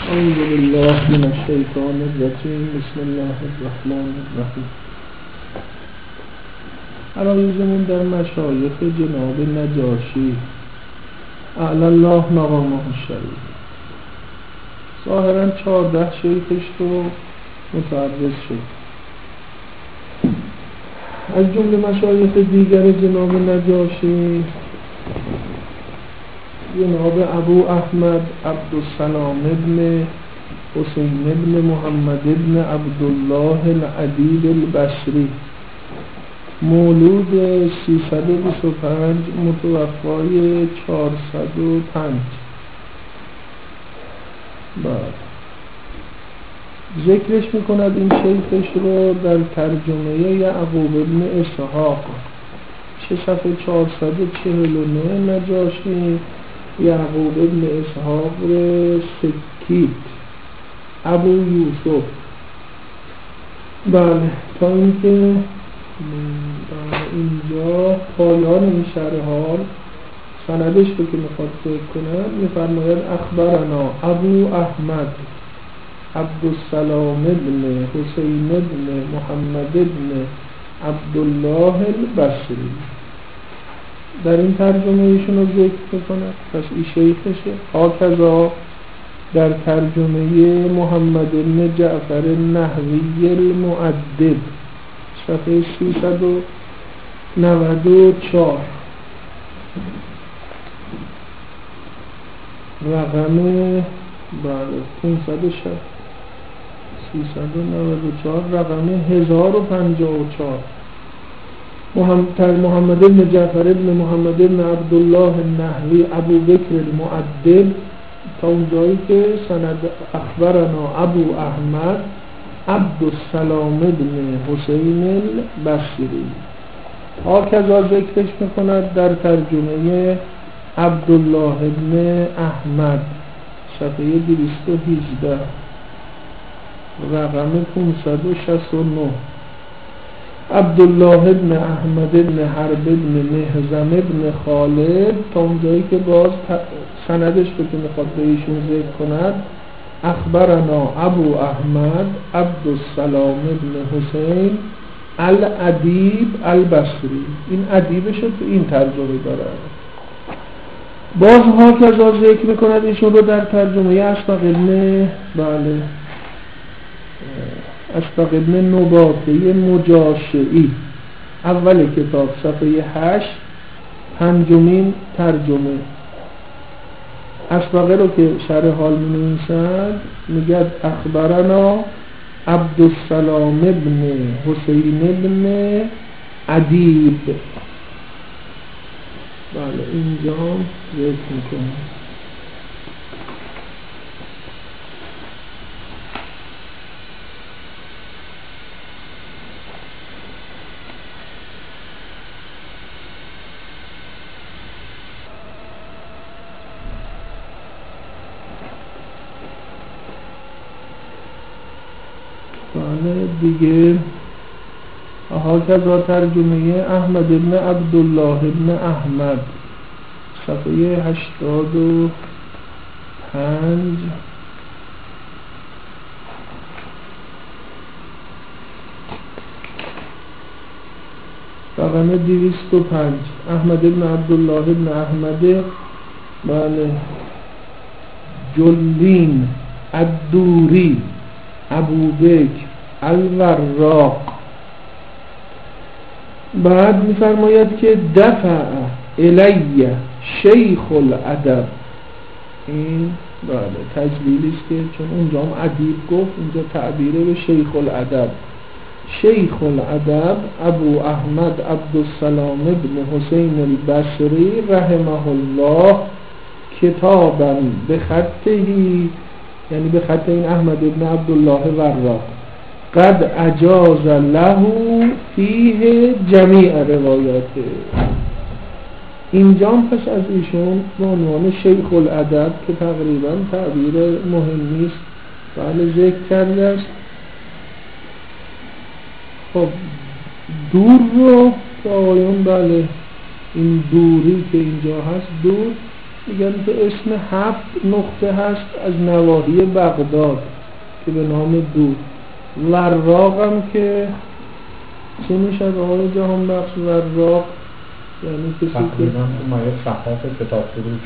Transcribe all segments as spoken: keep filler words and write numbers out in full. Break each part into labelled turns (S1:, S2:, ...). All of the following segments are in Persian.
S1: اعوذ بالله من الشیطان الرجیم. بسم الله الرحمن الرحیم. عرایزمون در مشایخ جناب نجاشی اعلی الله مقامه الشریف ظاهرا چهارده شیخش رو متعرض شد. از جمله مشایخ دیگر جناب نجاشی جناب ابو احمد عبدالسلام ابن حسین ابن محمد ابن عبدالله العدید البصری، مولود سیصد و بیست و پنج، متوفای چهارصد و پنج. بعد ذکرش میکند این شیخش رو در ترجمه یعقوب ابن اسحاق، چه صفحه چهارصد و چهل و نه نجاشی یعقوب ابن اسحاق سکیت ابو یوسف. بله تا اینکه اینجا پایان این شرح حال سندش رو که میخواد ذکر کنه میفرماید اخبرنا ابو احمد عبدالسلام ابن حسین ابن محمد ابن عبدالله البصری. در این ترجمه ایشون رو ذکر میکنه، پس این شیخشه. هاکذا در ترجمه محمد ابن جعفر النحوی المؤدب صفحه سیصد و نود و چهار، رقم بله پانصد و شصت، سیصد و نود و چهار، رقم هزار و پنجاه و چهار. محمد, محمد ابن جعفر ابن محمد ابن عبدالله النحوی ابو بکر المؤدب تا اونجایی که سند اخبرنا ابو احمد عبدالسلام ابن حسین البصری. هاکذا ذکرش میکند در ترجمه عبدالله ابن احمد صفحه دویست و هجده، رقم پانصد و شصت و نه. عبدالله ابن احمد ابن حرب ابن مهزم ابن خالد تا اونجایی که باز سندش رو که میخواد به ایشون ذکر کند اخبرنا ابو احمد عبدالسلام ابن حسین الادیب البصری. این ادیبش رو تو این ترجمه داره. باز ها کذا ذکر میکند ایشون رو در ترجمه اشفق ابن بله اشفق ابن نباطی مجاشعی اول کتاب صفحه هشت، پنجمین ترجمه. اشفقه رو که شرح حال می نویسند میگه اخبرنا عبدالسلام ابن حسین ابن ادیب. بله اینجا ذکر میکنم. بله دیگه هاکذا ترجمه احمد ابن عبدالله ابن احمد صفحه هشتاد و پنج، رقم دویست و پنج. احمد ابن عبدالله ابن احمد بله جلین الدوری ابو بکر الوراق. بعد میفرماید که دفع الی شیخ الادب. این بله تجلیلی است که چون اونجا هم ادیب گفت اینجا تعبیره به شیخ الادب. شیخ الادب ابو احمد عبدالسلام ابن حسین البصری رحمه الله کتابا به خطهی، یعنی به خط این احمد ابن عبدالله وراق، قد اجاز له فیه جمیع روایاته. اینجا پس از ایشون به عنوان شیخ الادب که تقریبا تعبیر مهمی است بله ذکر کرده است. خب دور رو که آقایون بله این دوری که اینجا هست دور میگن که اسم هفت نقطه هست از نواحی بغداد که به نام دود. وراق هم که چه میشه آقای جهان بخش؟ وراق یعنی کسی که
S2: مایه صحبت کتاب فروش.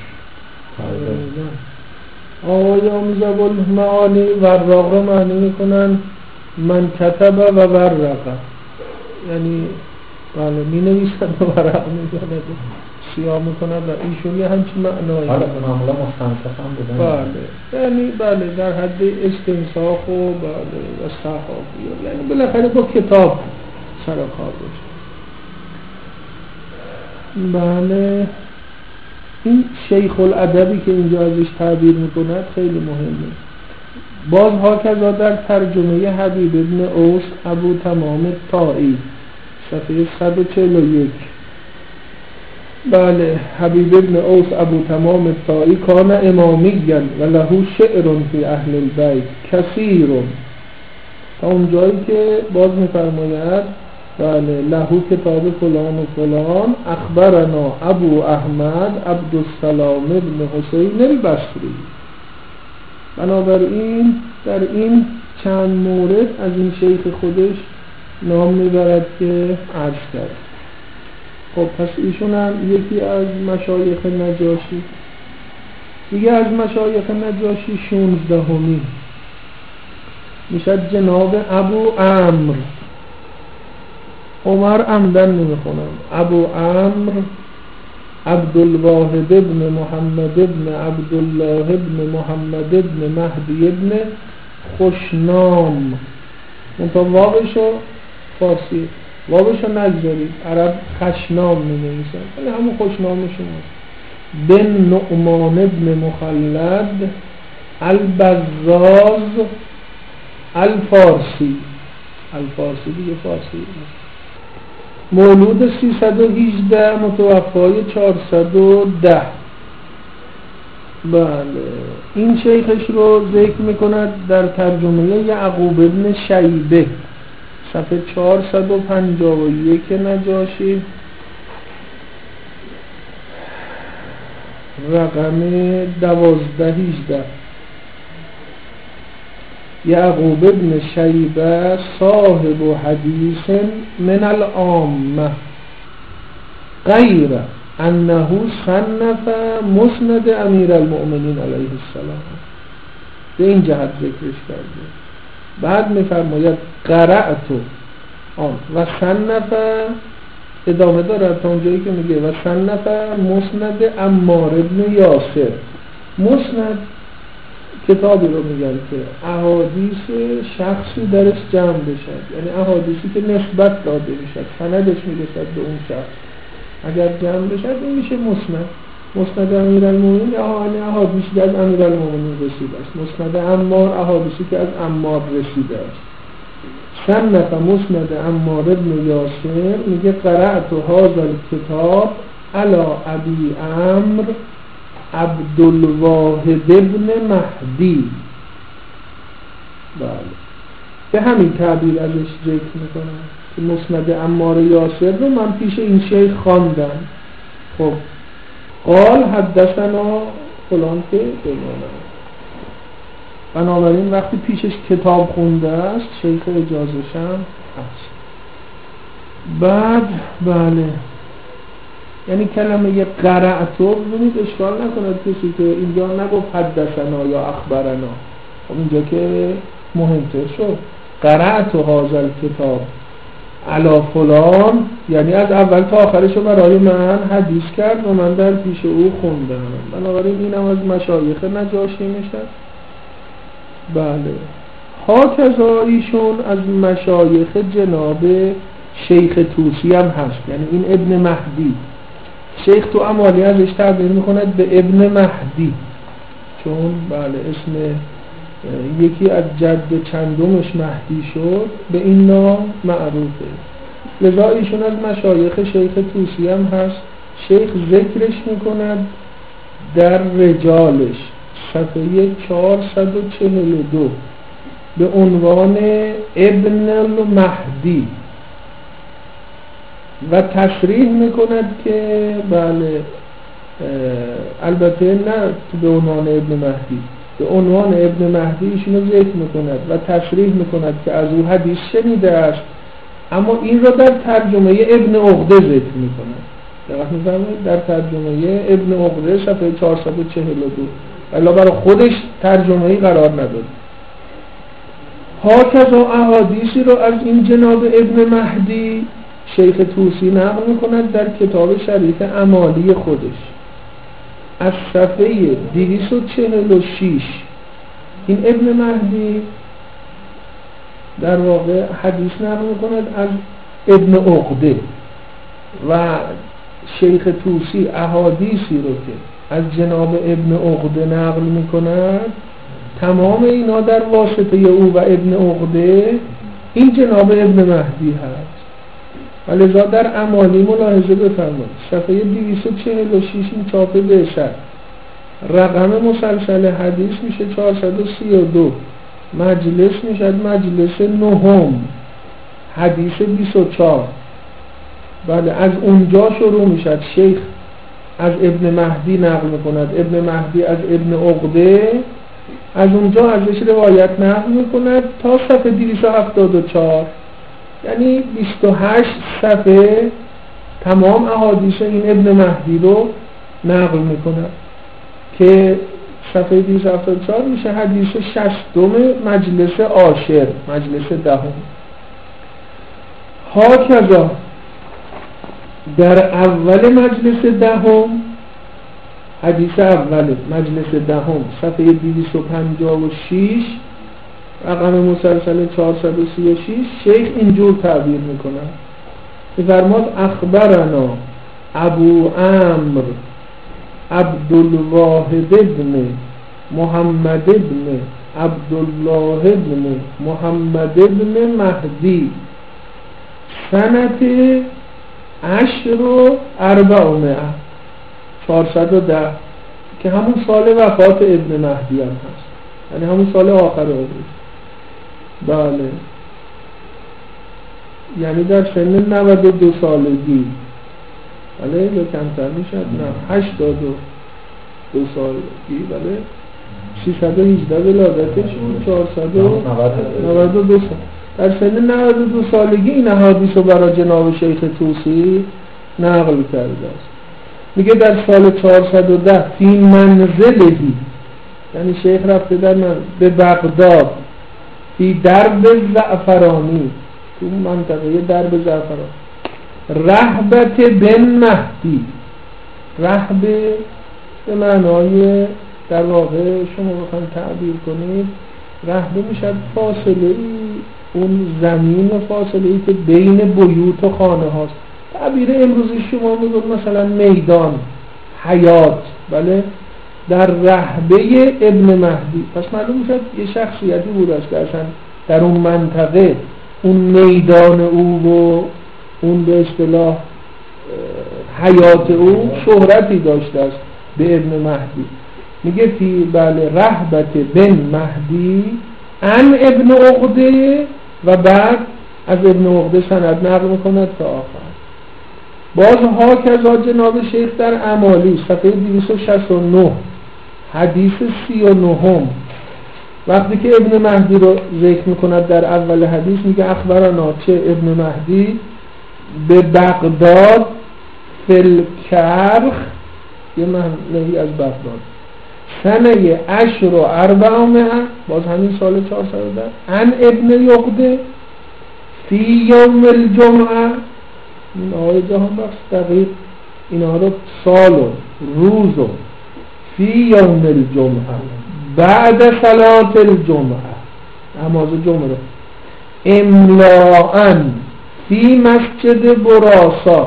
S1: آقای آموزه المعانی وراق رو معنی میکنن من کتب و ورقه، یعنی بله می نویسد و ورق میزند سیاه میکند و ایشون یه همچین معنایی
S2: حالا معمولا مستنسخ هم بودن.
S1: بله یعنی بله در حد استنساخ و بله و صحافی، یعنی بالاخره با کتاب سر کار باشه. بله این شیخ الادبی که اینجا ازش تعبیر میکند خیلی مهمه. باز ها کذا در ترجمه حبیب ابن اوس ابو تمام طائی صفحه صد و چهل و یک. بله حبیب ابن اوس ابو تمام طائی کان امامیًا و له شعر فی اهل البیت کثیر. تا اون جایی که باز میفرماید بله لهو کتاب فلان و فلان اخبرنا ابو احمد عبدالسلام ابن حسین البصری. بنابراین در این چند مورد از این شیخ خودش نام میبرد که عرض کرد. خب پس ایشون هم یکی از مشایخ نجاشی، دیگه از مشایخ نجاشی شونزدهمی میشد جناب ابو عمرو. عمر عمدن نمیخونم. ابو عمرو عبدالواحد ابن محمد ابن عبدالله ابن محمد ابن مهدی ابن خوشنام. منطقه واقعشو فارسی واقعشو نگذارید، عرب خشنام نمی‌نویسن ولی همون خوشنام شماست. بن نعمان ابن مخلد البزاز الفارسی. الفارسی دیگه فارسی مولود سیصد و هجده متوفای چهارصد و ده. بله این شیخش رو ذکر میکند در ترجمه یعقوب ابن شیبه صفحه چهارصد و پنجاه و یک نجاشی رقم دوازده هجده. یعقوب ابن شیبه صاحب حدیث من العامه غیر انه صنف مسند امیر المؤمنین علیه السلام. به این جهت ذکرش کرده. بعد میفرماید قرأت آن و صنف ادامه داره تا اونجایی که میگه و صنف مسند عمار ابن یاسر. مسند کتابی رو میگن که احادیث شخصی درش جمع بشد، یعنی احادیثی که نسبت داده میشد، سندش میرسد به اون شخص، اگر جمع بشد این میشه مسند. مسند امیرالمومنین یعنی احادیثی که از امیرالمومنین رسیده است. مسند عمار احادیثی که از عمار رسیده است. صنف مسند عمار ابن یاسر میگه قرأت هذا الکتاب علی ابی عمرو عبدالواحد ابن مهدی. بله به همین تعبیر ازش ذکر میکنم که مسند عمار یاسر رو من پیش این شیخ خواندم. خب قال حدثنا فلان که بمانم. بنابراین وقتی پیشش کتاب خونده است شیخ اجازهشم هست. بعد بله یعنی کلمه قرأتو ببینید اشکال نکند کسی که اینجا نگفت حدثنا یا اخبرنا. خب اینجا که مهمتر شد قرأتو هذا الکتاب علی فلان، یعنی از اول تا آخرشو برای من حدیث کرد و من در پیش او خوندم. بنابراین اینم از مشایخ نجاشی میشه. بله هاکذا ایشون از مشایخ جناب شیخ توسی هم هست، یعنی این ابن مهدی. شیخ تو امالی ازش تعبیر میکند به ابن مهدی، چون بله اسم یکی از جد چندمش مهدی شد به این نام معروفه. لذا ایشون از مشایخ شیخ توسی هم هست. شیخ ذکرش میکند در رجالش صفحه چهارصد و چهل و دو به عنوان ابن المهدی و تصریح میکند که بله البته نه به عنوان ابن مهدی، به عنوان ابن مهدی ایشونو ذکر میکند و تصریح میکند که از او حدیث شنیده است، اما این را در ترجمه ابن عقده ذکر میکند. دقیق میفرمایید؟ در ترجمه ابن عقده صفحه چهارصد و چهل و دو، الا برای خودش ترجمه‌ای قرار نداد. هاکذا احادیثی را از این جناب ابن مهدی شیخ طوسی نقل میکند در کتاب شریف اعمالی خودش از صفحه دویست و چهل و شش. این ابن مهدی در واقع حدیث نقل میکند از ابن عقده و شیخ طوسی احادیثی رو که از جناب ابن عقده نقل میکند، تمام اینا در واسطه او و ابن عقده این جناب ابن مهدی هست. ولذا در اعمالی ملاحظه بفرمایید صفحه دویست و چهل و شش این چاپ بهشت رقم مسلسل حدیث میشه چهارصد و سی و دو، مجلس میشه مجلس نهم، حدیث بیست و چهار. بله از اونجا شروع میشه، شیخ از ابن مهدی نقل میکند، ابن مهدی از ابن عقده، از اونجا ازش روایت نقل میکند تا صفحه دویست و هفتاد و چهار، یعنی بیست و هشت صفحه تمام احادیث این ابن مهدی رو نقل میکند که صفحه دویست و هفتاد و چهار میشه حدیث شصتم مجلس عاشر، مجلس دهم. هاکذا در اول مجلس دهم، حدیث اول مجلس دهم صفحه دویست و پنجاه و شش رقم مسلسل چهارصد و سی و شش، شیخ اینجور تعبیر میکنه، میفرماد اخبرنا ابو عمرو عبدالواحد ابن محمد ابن عبدالله ابن محمد ابن مهدی سنت عشر و اربعمائه، چهارصد و ده، که همون سال وفات ابن مهدی هم هست، یعنی همون سال آخر عمرش. بله یعنی در سن نود و دو سالگی، بله یا کمتر میشد، نه هشتاد و دو سالگی، بله سیصد و هجده ولادتش بود، چهارصد و نود و دو سال. در سن نود و دو سالگی این حدیث رو برای جناب شیخ طوسی نقل کرده است. میگه در سال چهارصد و ده فی منزلهی، یعنی شیخ رفته در من به بغداد، فی درب زعفرانی، تو منطقه درب زعفران، رهبت بن مهدی، رهبه به معنای در واقع شما بخواید تعبیر کنید رهبه میشد فاصله ای، اون زمین و فاصله ای که بین بیوت و خانه هاست. تعبیر امروزی شما میگوید مثلا میدان، حیات، بله در رهبه ابن مهدی. پس معلوم میشد یه شخصیتی بود است که اصلا در اون منطقه اون میدان او و اون به اصطلاح حیات او شهرتی داشته است به ابن مهدی. میگه فی بله رهبت بن مهدی ان ابن عقده، و بعد از ابن عقده سند نقل میکند تا آخر. باز ها کذا جناب شیخ در اعمالی صفحه دویست و شصت و نه حدیث سی و نهم وقتی که ابن مهدی رو ذکر میکند در اول حدیث میگه اخبرنا چه ابن مهدی به بغداد فلکرخ، یه معنی از بغداد، سنه عشر و اربعمائه، باز همین سال چهارصد و ده، ان ابن عقده فی یوم الجمعه. این آقای جهان بخش دقیق اینها رو سال و روز و فی یوم الجمعه بعد صلات الجمعه، نماز جمعه رو املاءً فی مسجد براسا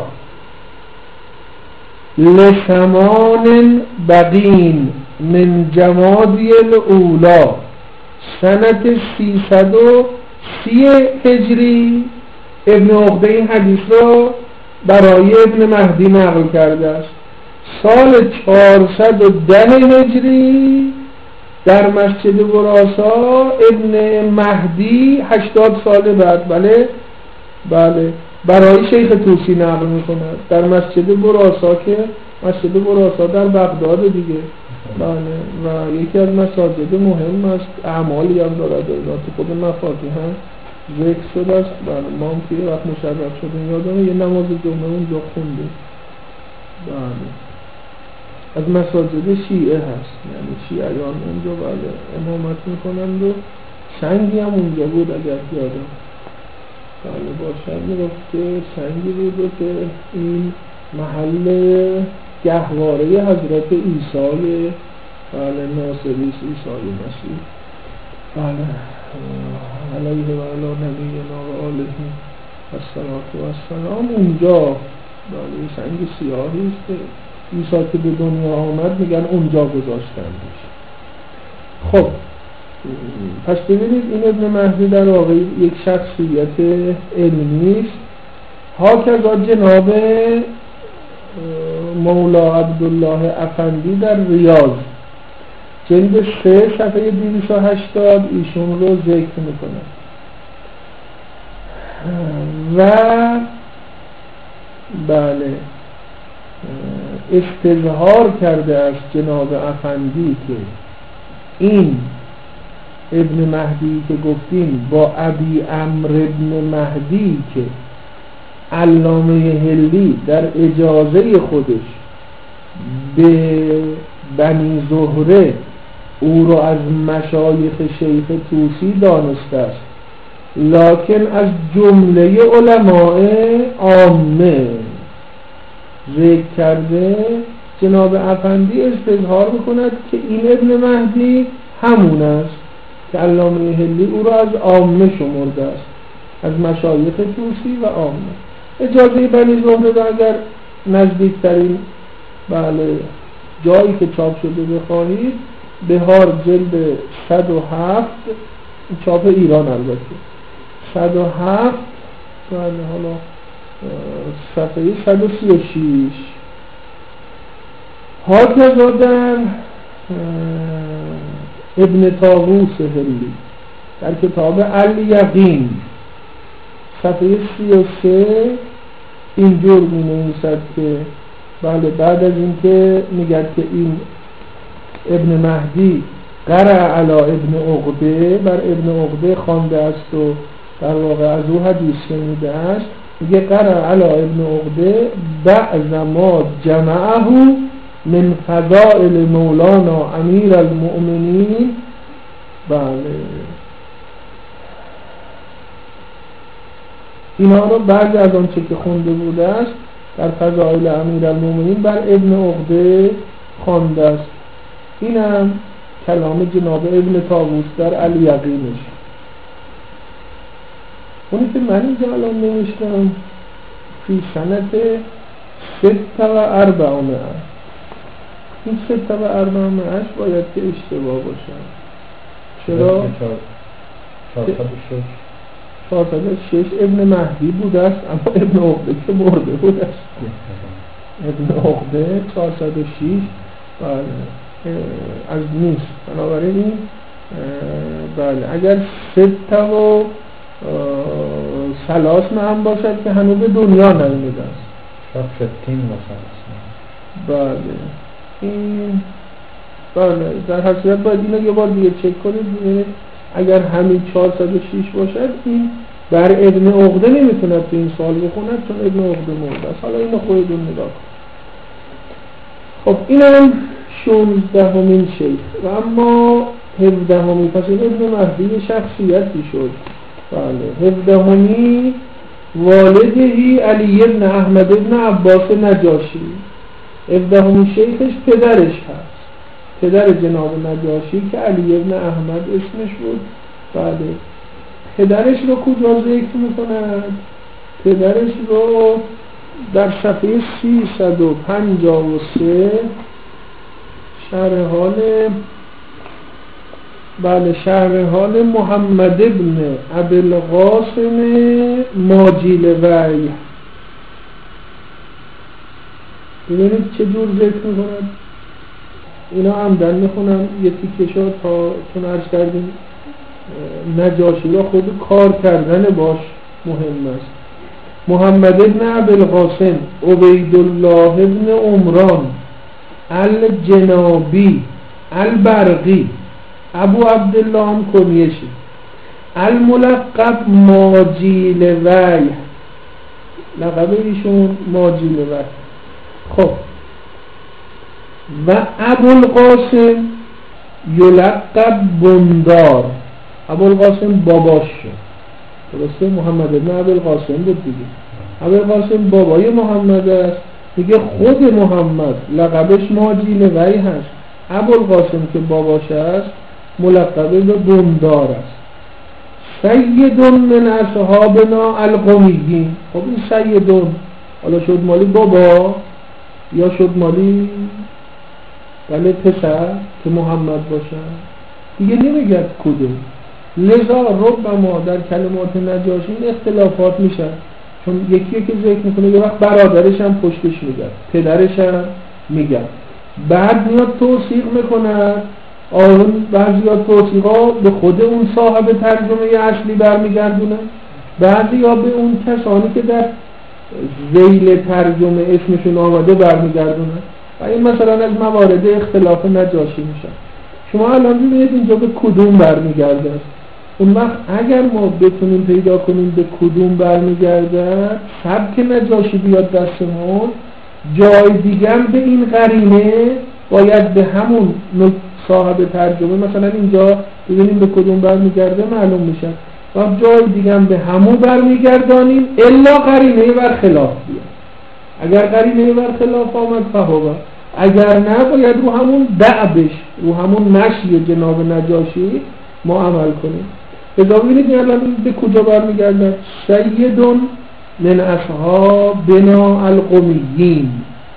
S1: لسمان بقین من جمادی الاولا سنت سیصد و سی هجری. ابن عقده این حدیث رو برای ابن مهدی نقل کرده است. سال چهارصد و ده هجری در مسجد براسا ابن مهدی هشتاد سال بعد، بله بله برای شیخ طوسی نقل میکنه در مسجد براسا که مسجد براسا در بغداد دیگه. بله و یکی از مساجد مهم است، اعمالی هم دارد، تو خود مفاتیح هم ذکر شده است. بله ما هم که وقت مشرف شدیم یادمه یه نماز جمعه اونجا خوندیم. بله از مساجد شیعه هست، یعنی شیعیان اونجا بله امامت میکنند و سنگی هم اونجا بود اگر یادم بله باشد میگفت سنگی بود و که این محل گهواره حضرت عیسی بله ناصری عیسی مسیح بله علیه و علی نبینا و آله الصلاة و السلام اونجا بله سنگ سیاهی است که عیسی که به دنیا آمد میگن اونجا گذاشتندش. خب پس ببینید این ابن مهدی در واقع یک شخصیت علمی است. هاکذا جناب مولا عبدالله افندی در ریاض جلد سه صفحه دویست و هشتاد ایشون رو ذکر میکنه و بله استظهار کرده از جناب افندی که این ابن مهدی که گفتیم با ابی عمرو ابن مهدی که علامه هلی در اجازه خودش به بنی زهره او را از مشایخ شیخ طوسی دانسته است، لکن از جمله علماء عامه ذکر کرده. جناب افندی استظهار میکند که این ابن مهدی همون است که علامه هلی او را از عامه شمرده است، از مشایخ طوسی و عامه. اجازه بنی زهره اگر نزدیکترین بله جایی که چاپ شده بخواهید، بهار جلد صد و هفت چاپ ایران البته صد و هفت بله حالا صفحه صد و سی و شش. هاکذا در ابن طاووس هلی در کتاب الیقین صفحه سی و سه اینجور می نویسد که بله بعد از اینکه میگد که این ابن مهدی قرأ علی ابن عقده بر ابن عقده خوانده است و در واقع از او حدیث شنیده است، میگه قرأ علی ابن عقده بعض ما جمعه من فضائل مولانا امیر المؤمنین. بله اینا رو بعضی از آنچه که خونده بوده است در فضائل امیر المؤمنین بر ابن عقده خوانده است. اینم کلام جناب ابن طاووس در الیقینش. اونی که من اینجا الان نوشتم فی سنت ست و اربعمائه، این ست و اربعمائه باید که اشتباه باشن. چرا؟ چهارصد و شش ابن مهدی بوده است، اما ابن عقده که مرده بوده است. ابن عقده چهارصد و شش بله از نیست. بنابراین بله اگر ست و سلاس هم باشد که هنوز به دنیا نمیده است.
S2: شاید ستین مثلا.
S1: بله این بله در حقیقت باید اینو یه بار دیگه چک کنید ببینید اگر همین چهارصد و شش باشد این بر ابن عقده نمیتونه تو این سال بخوند چون ابن عقده مرده است. حالا اینو خودتون نگاه کن. خب اینم شانزدهمین شیخ و اما هفدهمین، پس این ابن مهدی شخصیتی شد. بله هفدهمی والدهی علی ابن احمد ابن عباس نجاشی. هفدهمین شیخش پدرش هست، پدر جناب نجاشی که علی ابن احمد اسمش بود. بله پدرش رو کجا ذکر میکنند؟ پدرش رو در صفحه سیصد و پنجاه و سه شرح حال بله شرح حال محمد ابن ابوالقاسم ماجیلوی. ببینید چه جور ذکر میکنند. اینا عمدن میخونم یه تیکشا تا چون عرض کردیم نجاشی را خود کار کردن باش مهم است. محمد ابن ابوالقاسم عبیدالله ابن عمران الجنابی البرقی ابو عبدالله هم کنیشی الملقب ماجیل وی، لقب ایشون ماجیل وی. خب و ابوالقاسم یلقب بندار، ابوالقاسم باباش شد، درسته؟ محمد ابن ابوالقاسم بود دیگه. ابوالقاسم بابای محمد است دیگه، خود محمد لقبش ماجیل وی هست، ابوالقاسم که باباش است ملقب به بندار است. سیدون من اصحابنا القمیین. خب این سیدون حالا شد مالی بابا یا شد مالی بله پسر که محمد باشه دیگه نمیگه کدوم. لذا ربما در کلمات نجاشی این اختلافات میشه، چون یکی که ذکر میکنه یه وقت برادرش هم پشتش میگه، پدرش هم میگه، بعد میاد توصیق میکنه. آن بعضی ها توصیق ها به خود اون صاحب ترجمه اصلی برمیگردونه، بعضی ها به اون کسانی که در ذیل ترجمه اسمشون آمده برمیگردونه و این مثلا از موارد اختلاف نجاشی میشه. شما الان ببینید اینجا به کدوم برمیگرده است. اون وقت اگر ما بتونیم پیدا کنیم به کدوم برمیگرده، سبک نجاشی بیاد دستمون، جای دیگر به این قرینه باید به همون صاحب ترجمه مثلا اینجا ببینیم به کدوم برمیگرده معلوم میشه و جای دیگر به همون برمیگردانیم الا قرینه برخلاف بیاد. اگر قرینه برخلاف آمد فهوه، اگر نه باید رو همون دعبش، رو همون مشی جناب نجاشی ما عمل کنیم. اذا ببینید الان به کجا برمیگردن؟ سیدون من اصحابنا القمیین.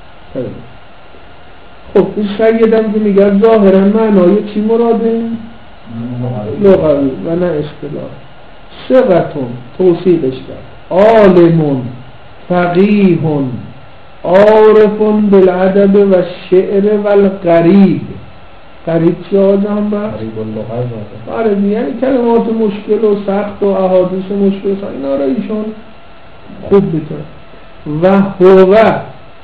S1: خب این سیدم که میگن ظاهرا معنای چی مراده؟ لغوی و نه اصطلاح. ثقتون توصیفش کرد، عالمون فقیهون عارفون بالادب و شعر و القریب. قریب چی آجام با؟
S2: قریب اللغه.
S1: آره یعنی کلمات مشکل و سخت و احادیث مشکل اینا را ایشون خوب بتونه. و هو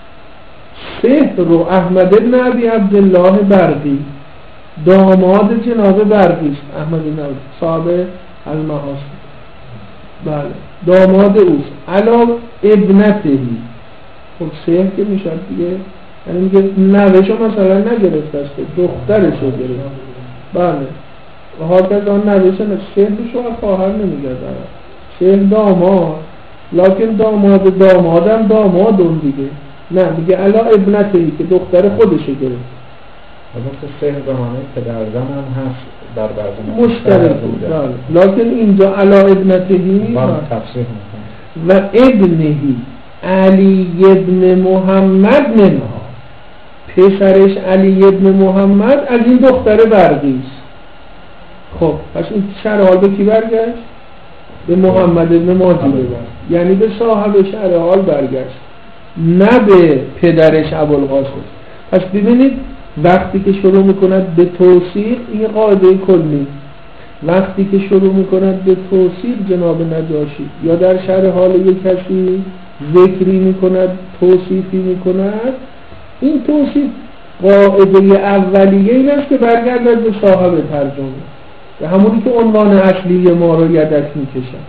S1: سحر و احمد ابن ابی عبدالله برقی، داماد جناب برقی است. احمد ابن عبد صاحب المحاسن، بله داماد اوست. علا ابنتهی. خب سحر که میشه دیگه، یعنی میگه نوشو مثلا نگرفته است، دخترشو گرفت. بله و حاکت آن نوشو نه، سحرشو خواهر نمیگه داره، سحر داماد، لکن داماد دامادم دامادون دیگه، نه میگه علا ابنتهی که دختر خودشو گرفت.
S2: البته سحر به معنی پدرزن هم هست در بعضی
S1: مشترک بود، لکن اینجا علا ابنتهی
S2: تفسیر
S1: و ابنهی علی ابن محمد منها، پسرش علی ابن محمد از این دختر برقی است. خب پس این شرح حال به کی برگشت؟ به محمد ابن ماجی برگشت، یعنی به صاحب شرح حال برگشت، نه به پدرش ابوالقاسم. پس ببینید وقتی که شروع میکند به توصیف، این قاعده کلی، وقتی که شروع میکند به توصیف جناب نجاشی یا در شرح حال یک کسی ذکری میکند، توصیفی میکند، این توصیف قاعده اولیه این است که برگردد به صاحب ترجمه، به همونی که عنوان اصلی ما رو یدک میکشد.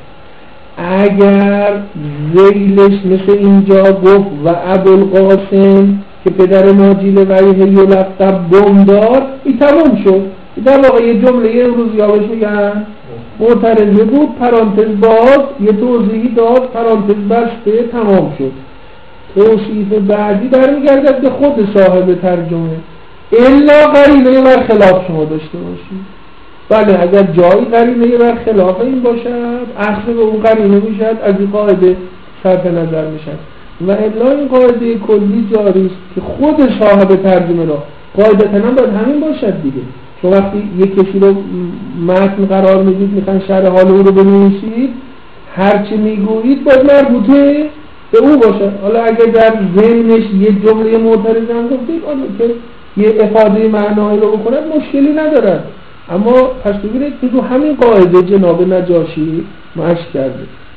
S1: اگر ذیلش مثل اینجا گفت و ابوالقاسم که پدر ماجیل ویه یلقب بندار، این تمام شد. در واقع یه جمله امروز یابش میگن معترضه بود، پرانتز باز، یه توضیحی داد، پرانتز بسته، تمام شد. توصیف بعدی برمیگردد به خود صاحب ترجمه، الا قرینه بر خلاف شما داشته باشید. بله اگر جایی قرینه بر خلاف این باشد، اخذ به اون قرینه میشد، از این قاعده صرف نظر میشد. و الا این قاعده کلی جاری است که خود صاحب ترجمه را قاعدتاً باید همین باشد دیگه. چون وقتی یک کسی رو متن قرار میدید، میخواین شرح حال او رو بنویسید، هرچی میگویید باید مربوطه به او باشه. حالا اگر در ذهنش یه جمله معترض هم گفتید، حالا که یه افاده معنایی رو بکنه مشکلی ندارد. اما پس ببینید که تو همین قاعده جناب نجاشی مشق کرده.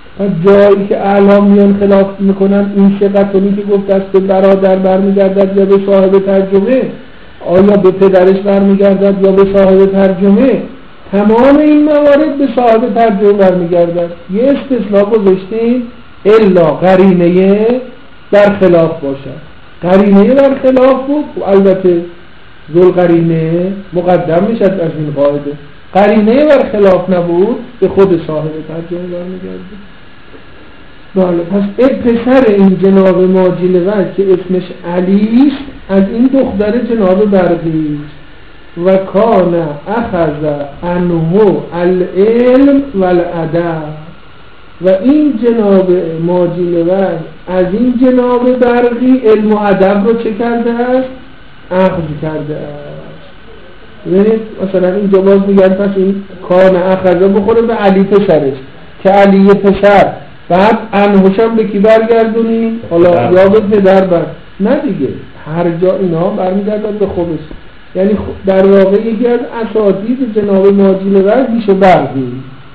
S1: و جایی که اعلام میان خلاف میکنن این شقتونی که گفت دست به برادر برمیگردد یا به صاحب ترجمه، آیا به پدرش برمیگردد یا به صاحب ترجمه، تمام این موارد به صاحب ترجمه برمیگردد. یه استثناء گذاشتیم الا قرینه برخلاف باشد. قرینه برخلاف بود، البته ذل قرینه مقدم میشد از این قاعده. قرینه برخلاف نبود به خود صاحب ترجمه برمیگرده. بله، پس پسر این جناب ماجلوی که اسمش علی است از این دختر جناب برقی و کان اخذ عنه العلم والادب، و این جناب ماجلوی از این جناب برقی علم و ادب رو چه کرده است؟ اخذ کرده است. ببینید مثلا اینجا باز میگن پس این کان اخذ بخوره به علی پسرش که علی پسر، بعد انهوشم به کی برگردونیم؟ حالا یا به پدر بر نه دیگه، هر جا اینا برمیگردن به خودش. یعنی در واقع یکی از اساتید جناب ماجلوی میشه برقی.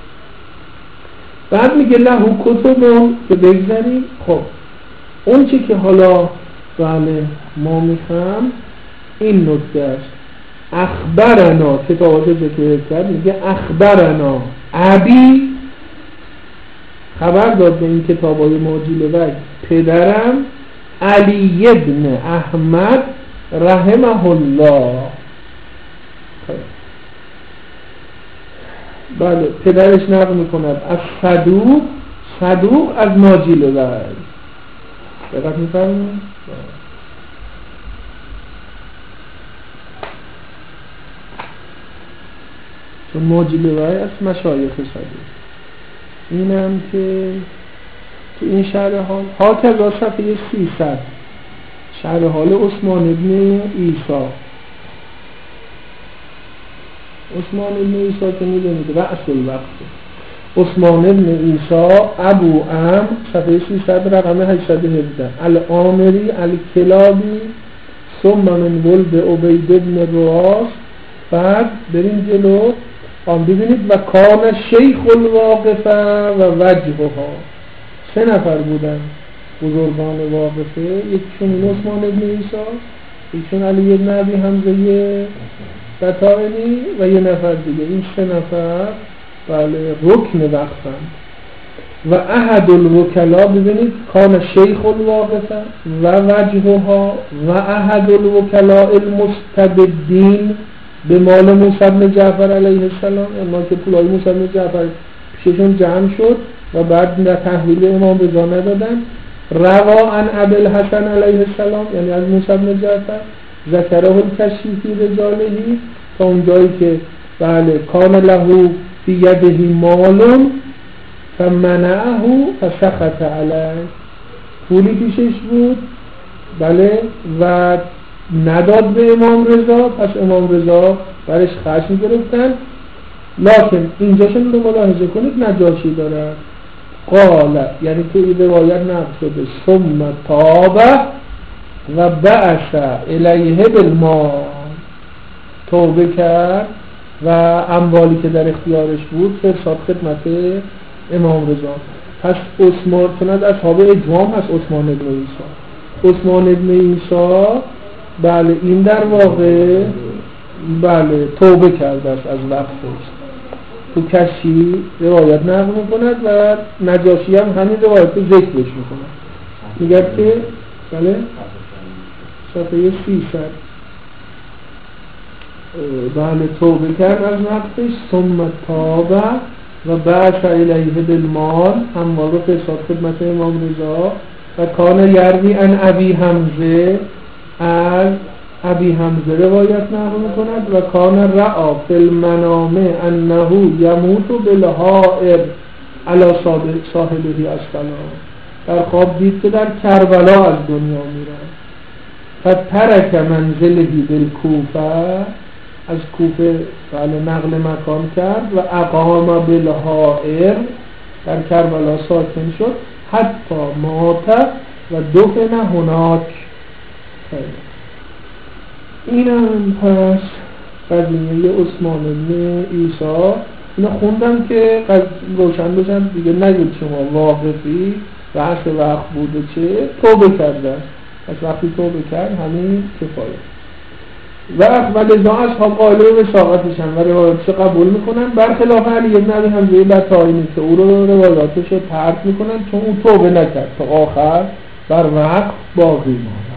S1: بعد میگه له کتبون که بگذاریم. خب اون چی که حالا بله ما میخوام این نکته است. اخبرنا کتابات ذکر کرد، میگه اخبرنا ابی، خبر داد به این کتابای ماجلوی پدرم علی ابن احمد رحمه الله. بله پدرش نقل میکند از صدوق، صدوق از ماجلوی. دقت میفرمایید؟ چون ماجلوی از مشایخ صدوق. اینم که تو این شرح حال ها که از صفحه سیصد شرح حال عثمان ابن عیسی. عثمان ابن عیسی که میدونید رأس الوقت. عثمان ابن عیسی ابو ام صفحه سیصد رقم هشتصد و هفده العامری الکلابی ثم من ولد عبید ابن رواس. بعد بریم جلو آن ببینید و کان شیخ الواقفه و وجهها. سه نفر بودن بزرگان واقفه، یکیشون این عثمان ابن عیسی، یکیشون علی ابن ابی حمزه بطائنی و یه نفر دیگه. این سه نفر بله رکن وقفند. و احد الوکلا ببینید کان شیخ الواقفه و وجهها و احد الوکلا المستبدین به مال موسی بن جعفر علیه السلام. اما که پولای موسی بن جعفر پیششون جمع شد و بعد در تحویل امام رضا ندادن. روا عن ابوالحسن علیه السلام، یعنی از موسی بن جعفر ذکره الکشفی رجالهی تا اونجایی که بله کان له فی یده مال فمنعه فسخط علیه، پولی پیشش بود بله و نداد به امام رضا، پس امام رضا برش خشم گرفتن. لکن اینجاشون رو ملاحظه کنید نجاشی دارد قال، یعنی تو این روایت نقل شده ثم تاب و بعث الیه بالمال، توبه کرد و اموالی که در اختیارش بود فرستاد خدمت امام رضا. پس عثمان تند اصحاب اجوام هست. عثمان ابن عیسی عثمان ابن عیسی بله این در واقع بله توبه کرده است از وقتش. تو کشی روایت نقل میکند و نجاشی هم همین روایت رو ذکرش میکند، میگه که بله صفحه سیصد بله توبه کرد از وقتش. ثم تاب و بعث الیه بالمال، اموال رو فرستاد خدمت امام رضا. و کان یروی عن ابی حمزه، از ابی حمزه روایت نقل میکند. و کان رعا فی المنام انه یموت بالحائر علی صاحبه السلام، در خواب دید که در کربلا از دنیا میرن. فترک منزله بالکوفه، از کوفه بله نقل مکان کرد و اقام بالحائر، در کربلا ساکن شد. حتی مات و دفن هناک. این هم پس قضیه عثمان بن عیسی اینو خوندم که روشن بشن دیگه نگید شما واقفی بحث وقت بوده چه توبه کردن، پس وقتی توبه کرد همین کفایه. وقت و لذا اصحاب قائل به وثاقتشن و روایاتش قبول میکنن، برخلاف علی بن ابی حمزه بطائینی که او رو روایاتش رو ترک میکنن چون او توبه نکرد تا آخر بر وقت باقی ماند.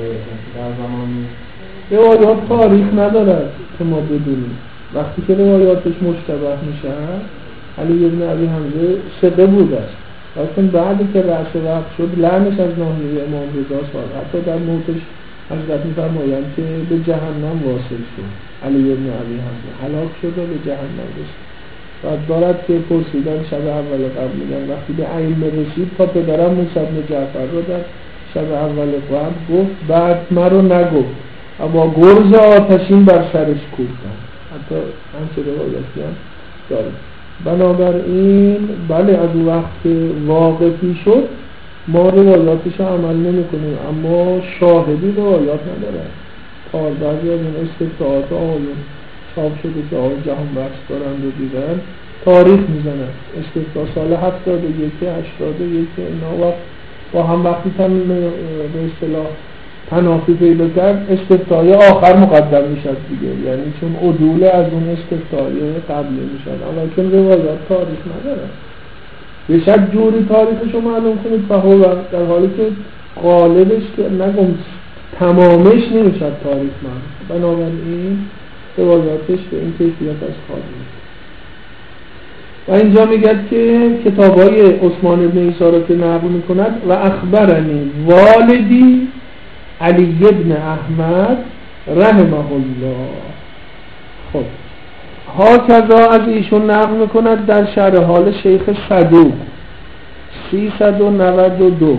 S1: روایات تاریخ ندارد که ما بدونیم. وقتی که روایاتش مشتبه میشه علی بن ابی حمزه ثقه بوده است، لیکن بعدی که رأس وقت شد لعنش از ناحیه امام رضا صادق، حتی در موتش حضرت می‌فرمایند که به جهنم واصل شد. علی بن ابی حمزه هلاک شد و به جهنم رسید. بعد دارد که پرسیدن شب اول قبل میگن وقتی به ائمه رسید تا پدرم موسی بن جعفر رو در شب اول قبل گفت، بعد مرا نگفت اما گرز آتشین بر سرش کوفتن. حتی همچه روایتی هم دارد. بنابراین بله از اون وقت که واقفی شد ما روایاتش رو عمل نمی کنیم، اما شاهدی روایات نداره. کار بعضی از این استفتاعات آیون چاپ شده که آقای جهان بخش دارند و دیدن تاریخ میزنن. استفتاع سال هفتاد و یکی هشتاد و یک اینا وقت با هم وقتی تن به اصطلاح تنافی پیدا کرد استفتاعی آخر مقدم میشد دیگه، یعنی چون عدول از اون استفتاعی قبلی میشد، اما چون روایات تاریخ نداره بشد جوری تاریخشو معلوم کنید فهو در حالی که غالبش که نگم تمامش نمیشد تاریخ معلوم، بنابراین روایاتش به این کیفیت از خواهد. و اینجا میگد که کتابای عثمان بن عیسی را که نقل میکند و اخبرنی والدی علی بن احمد رحمه الله. خب هاکذا از ایشون نقل میکند در شرح حال شیخ صدوق سیصد و نود و دو.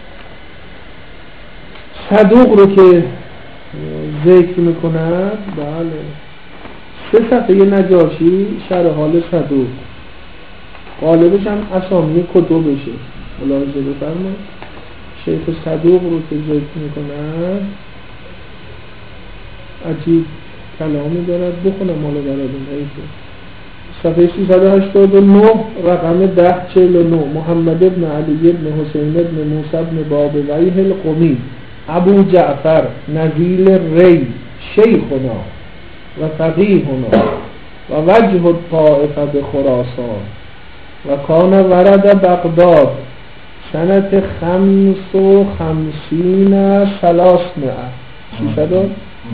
S1: صدوق رو که ذکر میکند بله سه صفحه نجاشی شرح حال صدوق، غالبش هم اسامی کتبشه ملاحظه بفرمایید. شیخ صدوق رو که ذکر میکند عجیب کلامی دارد، بخونم مالا برادون حیثه. صفحه سیصد و هشتاد و نه رقم ده چهل و نه محمد ابن علی ابن حسین ابن موسی ابن بابویه القمی ابو جعفر نزیل ری شیخنا و فقیهنا و وجه الطائفه بخراسان و کان ورد بغداد سنت خمس و خمسین سلاسمعه سیصد و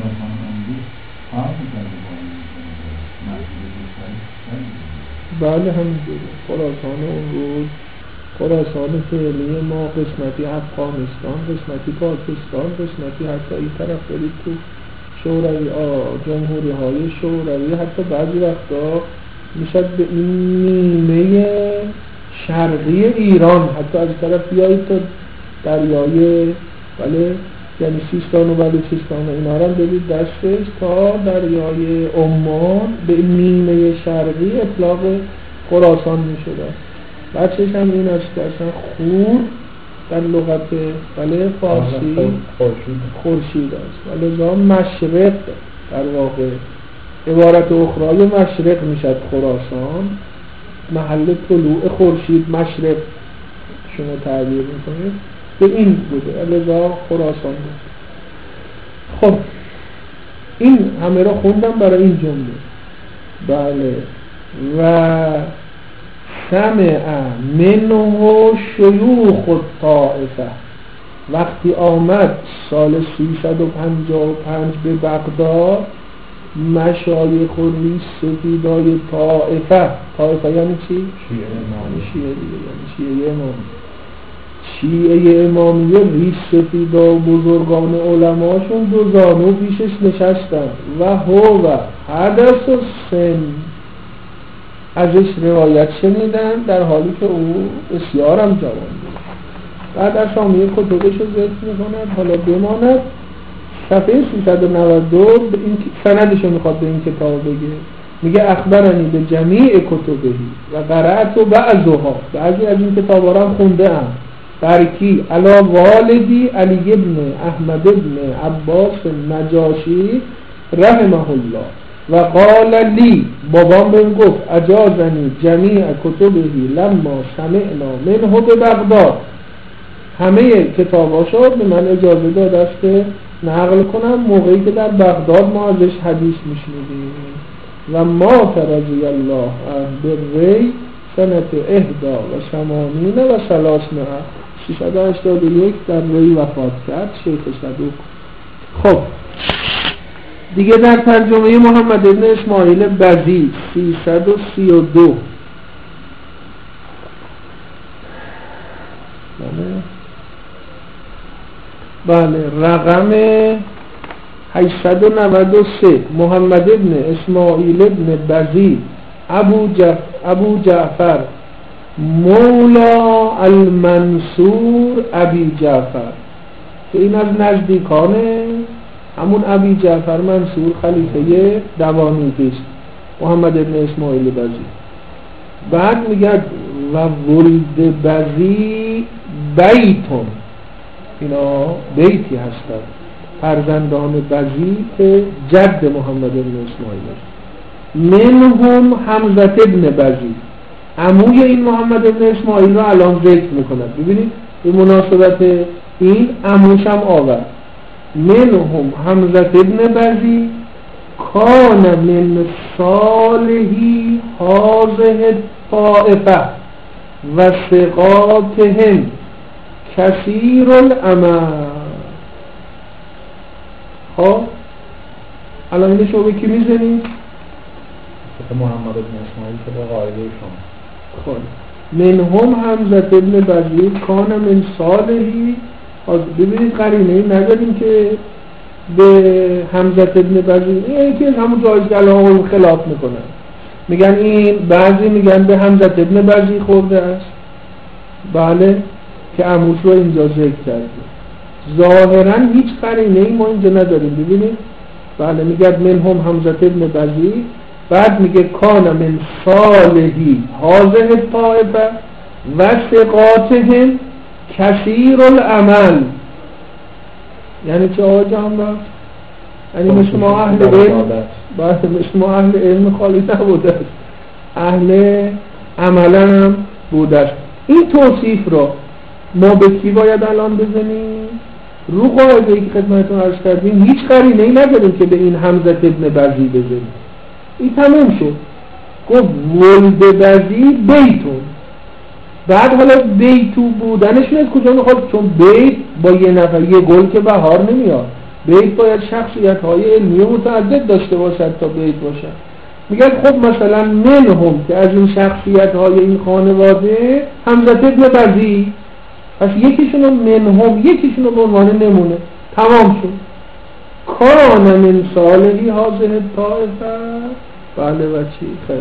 S1: بله همینجوری خراسان اون روز، خراسان فعلی ما قسمتی افغانستان، قسمتی پاکستان، قسمتی حتی این طرف برید تو شوروی جمهوری های شوروی، حتی بعضی وقتا میشد به این نیمه شرقی ایران حتی از طرف بیایید تا دریای بله یعنی سیستان و بلوچستان و اینا رو ببینید دستش تا دریای عمان به نیمه شرقی اطلاق خراسان میشده. بچهش هم این است که اصلا خور در لغت بله فارسی خورشید است و لذا مشرق در واقع عبارت اخرای مشرق میشد خراسان، محل طلوع خورشید مشرق شما تعبیر میکنید به این بوده لذا خراسان بود. خب این همه را خوندم برای این جمله بله. و سمع منه شیوخ الطائفه وقتی آمد سال سیصد و پنجاه و پنج به بغداد مشایخ و ریش سفیدای طائفه، طائفه یعنی چی؟
S2: شیعه امامی
S1: شیعه دیگه یعنی شیعه امامی، شیعه امامیه ریش سفیدا و بزرگان علماشون دو زانو پیشش نشستن و هو و حدث و سن ازش روایت شنیدن در حالی که او بسیارم جوان بود. بعد اسامی کتبش رو ذکر می‌کند. حالا بماند صفحه سیصد و نود و دو به این سندش رو میخواد به این کتاب بگه، میگه اخبرنی به جمیع کتبهی و قرأت و بعضها بعضی از این کتابا رو خونده ام برکی علا والدی علی ابن احمد ابن عباس نجاشی رحمه الله و قال لی، بابام بهم گفت اجازنی جمیع کتبهی لما سمعنا منه به بغداد، همه کتاباشو به من اجازه داد است که نقل کنم موقعی که در بغداد ما ازش حدیث میشنیدیم. و مات رضی الله عنه بری سنت اهدا و ثمانین و ثلاثمائه، سیصد و هشتاد و یک در ری وفات کرد شیخ صدوق. خب دیگه در ترجمه محمد ابن اسماعیل بزی سیصد و سی و دو، بله رقم هشتصد و نود و سه، محمد ابن اسماعیل ابن بزی ابو, جف ابو جعفر مولا المنصور ابی جعفر، که این از نزدیکان همون ابی جعفر منصور خلیفه دوانیقی است، محمد ابن اسماعیل بزی. بعد میگه و ولد بزی بیتون، اینا بیتی هستند، فرزندان بزی که جد محمد ابن اسماعیل است. منهم حمزه ابن بزی، عموی این محمد ابن اسماعیل رو الان ذکر میکند. ببینید به مناسبت این عموش هم آورد. منهم حمزه ابن بزی کان من صالحی هذه الطائفه و ثقاتهم کثیر العمل. خب الان اینه شما به کی میزنید؟
S2: محمد ابن اسماعیل که به قاعده شما.
S1: خب منهم حمزه ابن بزی کان من صالحی، ببینید قرینه ای نداریم که به حمزه ابن بزی، این که همون جایزگله ها خلاف میکنن، میگن این بعضی میگن به حمزه ابن بزی خورده است، بله، که عموش رو اینجا ذکر کرده. ظاهرا هیچ قرینه ای ما اینجا نداریم. ببینید بله میگه منهم حمزه ابن بزی، بعد میگه کان من صالحی هذه الطائفه و ثقاتهم کثیر العمل. یعنی چه آقا جان با؟ یعنی مثل ما اهل علم، باید مثل ما اهل علم خالی نبوده است، اهل عملا هم بوده است. این توصیف رو ما به کی باید الان بزنیم؟ رو قاعده ای که خدمتتون عرض کردیم هیچ قرینه ای نداریم که به این حمزه ابن بزی بزنیم. این تموم شد. گفت ولد بزی بیتون، بعد حالا بیتو بودنش از کجا میخواد؟ چون بیت با یه نفر یه گل که بهار نمیاد، بیت باید شخصیت های علمی متعدد داشته باشد تا بیت باشد. میگن خب مثلا منهم که از این شخصیت های این خانواده حمزه ابن بزی، پس یکیشون رو منهم، یکیشون رو به عنوان نمونه، تمام شد. کان من صالحی هذه الطائفه، بله و چی خیلی.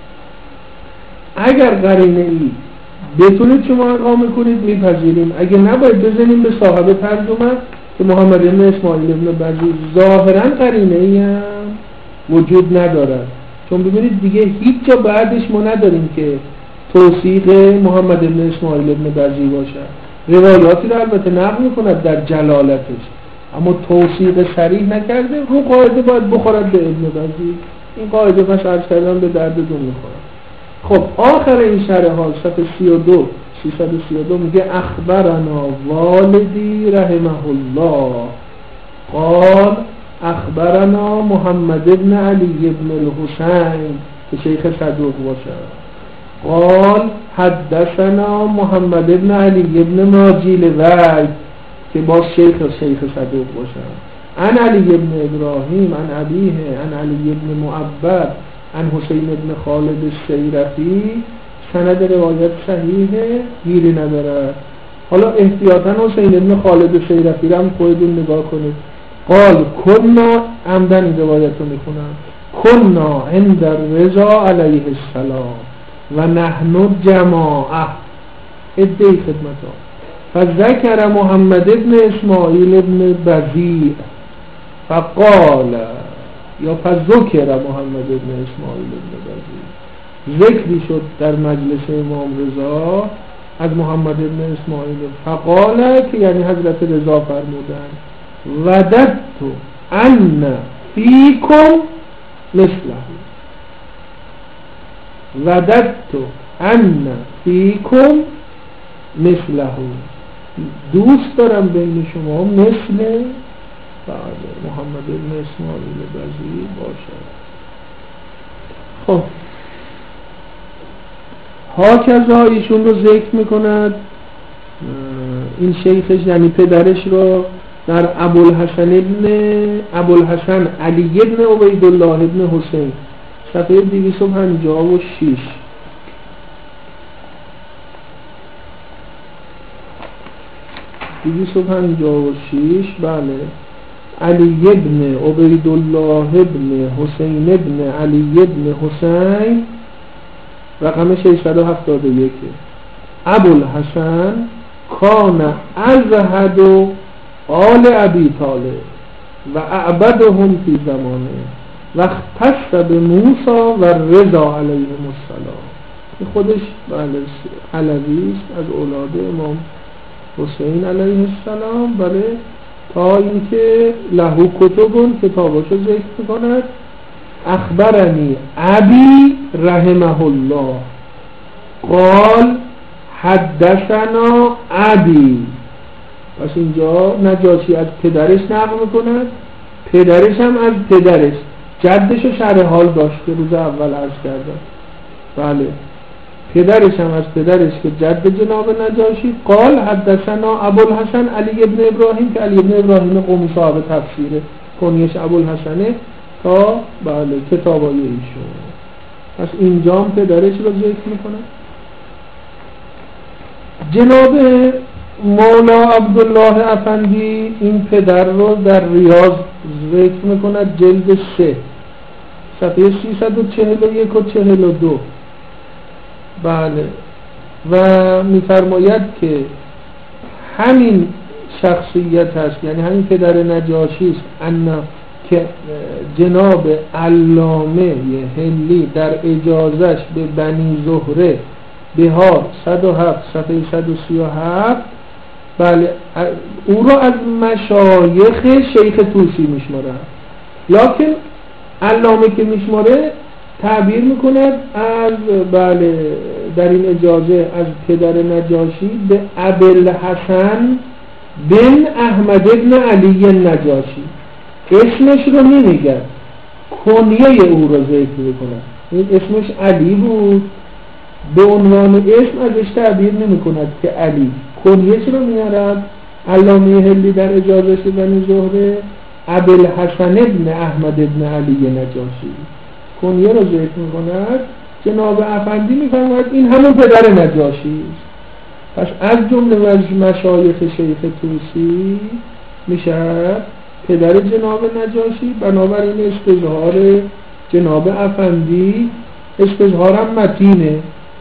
S1: اگر قرینه ای بتونید شما اقامه کنید میپذیریم، اگه نباید بزنیم به صاحب ترجمه که محمد ابن اسماعیل ابن بزی. ظاهرا قرینه ای هم وجود ندارد، چون ببینید دیگه هیچ جا بعدش ما نداریم که توثیق محمد ابن اسماعیل ابن بزی باشد. روایاتی رو البته نقل میکند در جلالتش، اما توثیق صریح نکرده. رو قاعده باید بخورد به ابن بزی. این قاعده پس عرض کردم به درد دون میخورد. خب آخر این شرح ها صفحه سی و دو سیصد و سی و دو میگه اخبرنا والدی رحمه الله قال اخبرنا محمد ابن علی ابن الحسین که شیخ صدوق باشه، قال حدثنا محمد ابن علی ابن ماجیل وی که با شیخ شیخ صدوق باشه، عن علی ابن ابراهیم عن ابیه عن علی ابن معبد عن حسین ابن خالد السیرفی. سند روایت صحیحه، گیری ندارد. حالا احتیاطاً حسین ابن خالد السیرفی رو هم خودتون نگاه کنید. قال کنا، عمدن این روایت رو میخونم، کنا عند رضا علیه السلام و نحن جماعه ادهی خدمتا فذکر محمد ابن اسماعیل ابن بزیع فقال یا فذکر محمد ابن اسماعیل ابن بزیع، ذکری شد در مجلس امام رضا از محمد ابن اسماعیل، فقال که یعنی حضرت رضا فرمودند وددت ان فیکم مثله وددت ان فیکم مثله، دوست دارم بین شما مثل بله محمد بن اسماعیل بزی باشد. خب هاکذا ایشون رو ذکر میکند این شیخش یعنی پدرش رو در ابوالحسن ابن ابوالحسن علی ابن عبیدالله ابن حسین صفحه دویست و پنجاه و شش. دویست و پنجاه و شش بله. علی ابن عبیدالله ابن حسین ابن علی ابن حسین رقم ششصد و هفتاد و یک. ابوالحسن کان ازهد آل ابی طالب و اعبدهم فی زمانه و اختص به موسی و رضا علیهم السلام. خودش بله علوی است از اولاد امام حسین علیه السلام. بله تا اینکه لهو کتبون کتاباشو ذکر میکند. اخبرنی ابی رحمه الله قال حدثنا ابی. پس اینجا نجاشی از پدرش نقل میکند، پدرش هم از پدرش، جدش شرح حال داشت که روز اول عرض کردم. بله پدرش هم از پدرش که جد جناب نجاشی قال حدثنا ابوالحسن علی ابن ابراهیم که علی ابن ابراهیم قمی صاحب تفسیره، کنیش ابوالحسنه تا بله کتابای ایشون. پس اینجا پدرش رو ذکر میکنه. جناب مولا عبدالله افندی این پدر رو در ریاض ذکر میکند، جلد سه صفحه سیصد و چهل و یک و چهل و دو. بله و میفرماید که همین شخصیت هست، یعنی همین پدر نجاشی است، ان که جناب علامه هندی در اجازش به بنی زهره بهار صد و هفت صفحه صد و سی و هفت بله او را از مشایخ شیخ طوسی میشمارد، لکن علامه که میشماره تعبیر میکند از بله در این اجازه از پدر نجاشی به ابوالحسن بن احمد بن علی نجاشی. اسمش رو نمیگه، کنیه او رو ذکر میکند. این اسمش علی بود، به عنوان اسم ازش تعبیر نمیکند که علی، کنیهش رو میارد. علامه هلی در اجازه بنی زهره ابوالحسن بن احمد بن علی نجاشی کنیه رو ذکر میکند. جناب افندی میفرماید این همون پدر نجاشی است. پس از جمله مشایخ شیخ طوسی میشه پدر جناب نجاشی. بنابراین استظهار جناب افندی استظهارم متینه،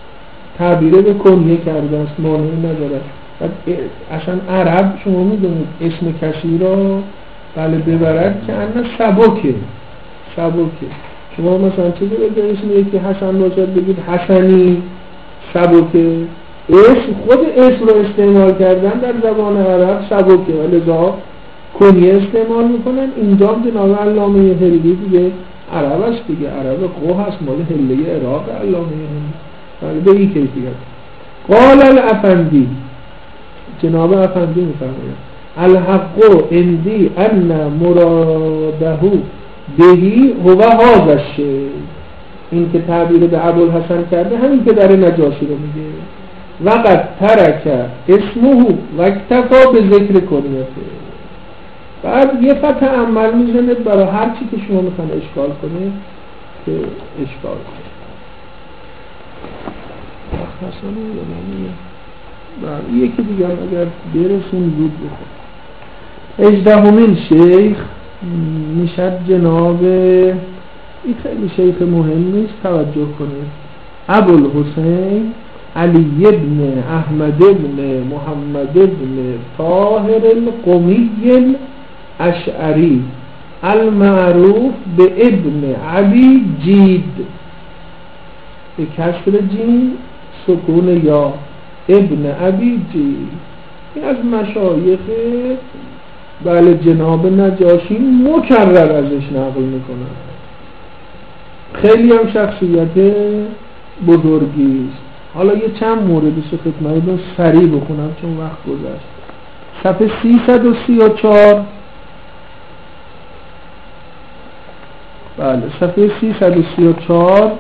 S1: تعبیره به کنیه کرده است، مانعی نداره. اصلا عرب شما میدونید اسم کسی را بله ببرد که انه سبکه سبکه. شما مثلا چیزی به اسم یکی حسن باشد بگید حسنی، سبکه. اسم خود اسم رو استعمال کردن در زبان عرب سبکه و لذا کنیه استعمال میکنن. اینجا جناب علامه هلی دیگه عرب است دیگه، عرب قوه هست، مال هله عراق علامه هلی. بله به این کیفیت. قال الافندی، جناب افندی میفرماید الحق اندی ان مراده بهی هو هذا الشیء. این که تعبیر به ابوالحسن کرده همین که در نجاشی رو میگه. وقد ترک اسمه و اکتفا به ذکر کنیته. بعد یه فتح عمل میزنه برای هر چی که شما میخوان اشکال کنه که اشکال کنه. حسن یا نمیه بعد یکی دیگر اگر برسون زود بخون. اجدهمین شیخ میشد جناب، این خیلی شیخ مهم نیست توجه کنید، ابوالحسین علی ابن احمد ابن محمد ابن طاهر القمی الاشعری المعروف به ابن عبی جید، به کسر جیم سکون یا ابن عبی جید. این از مشایخ بله جناب نجاشی مکرر ازش نقل میکنه. خیلی هم شخصیت بزرگی است. حالا یه چند موردش رو خدمتتون سریع بخونم چون وقت گذشت. صفحه سیصد و سی و چهار، بله صفحه سیصد و سی و چهار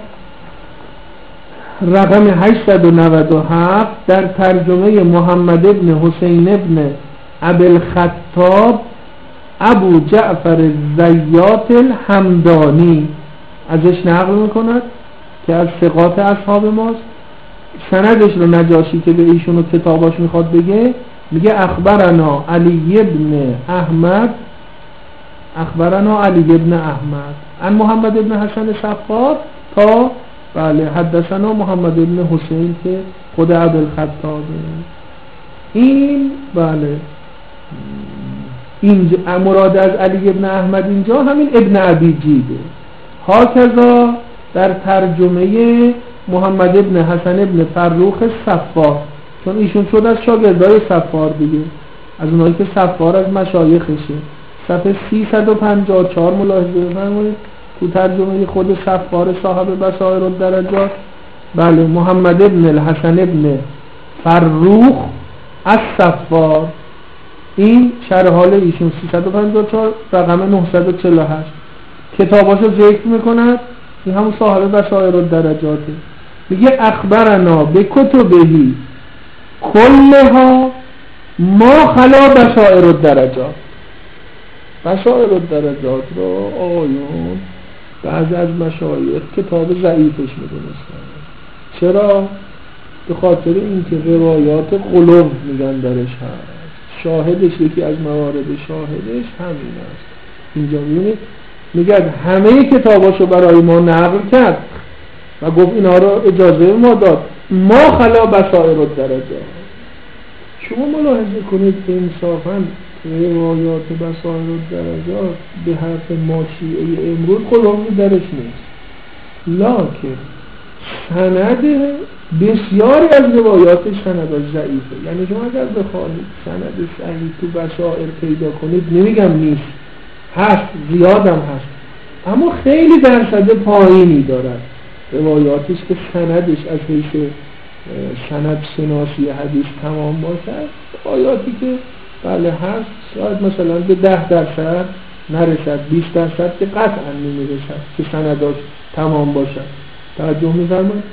S1: رقم هشتصد و نود و هفت در ترجمه محمد ابن حسین ابن ابوالخطاب ابو جعفر الزیات الحمدانی ازش نقل میکند که از ثقات اصحاب ماست. سندش رو نجاشی که به ایشون و کتاباش میخواد بگه میگه اخبرنا علی ابن احمد اخبرنا علی ابن احمد عن محمد ابن حسن صفار تا بله حدثنا محمد ابن حسین که خود ابوالخطابه. این بله این مراد از علی ابن احمد اینجا همین ابن ابی جیده. هاکذا در ترجمه محمد ابن حسن ابن فروخ صفار، چون ایشون شد از شاگردای صفار دیگه، از اونایی که صفار از مشایخشه. صفحه سیصد و پنجاه و چهار ملاحظه بفرمایید تو ترجمه خود صفار صاحب بصائر الدرجات، بله محمد ابن الحسن ابن فروخ از صفار. این شرح حال ایشون سیصد و پنجاه و چهار رقم نهصد و چهل و هشت کتاباشو ذکر میکند. این همون صاحب بصائر الدرجاته. میگه اخبرنا به کتبهی کلها ما خلا بصائر الدرجات. بصائر الدرجات رو آیون بعضی از مشایخ کتاب ضعیفش میدونستن. چرا؟ به خاطر اینکه روایات غلو میگن درش هست. شاهدش یکی از موارد شاهدش همین است. اینجا میبینید میگه همه کتاباشو برای ما نقل کرد و گفت اینا رو اجازه ما داد ما خلا بصائر الدرجات. شما ملاحظه کنید که انصافاً روایات بصائر الدرجات به حرف ما شیعه امروز غلوی درش نیست، لکن سند بسیاری از روایاتش سندش ضعیفه. یعنی شما اگر بخواهید سند صحیح تو بصائر پیدا کنید، نمیگم نیست، هست، زیادم هست، اما خیلی درصد پایینی دارد روایاتش که سندش از حیث سند شناسی حدیث تمام باشد. آیاتی که بله هست شاید مثلا به ده درصد نرسد، بیست درصد که قطعا نمیرسد که سنداش تمام باشد. توجه می‌فرمایید؟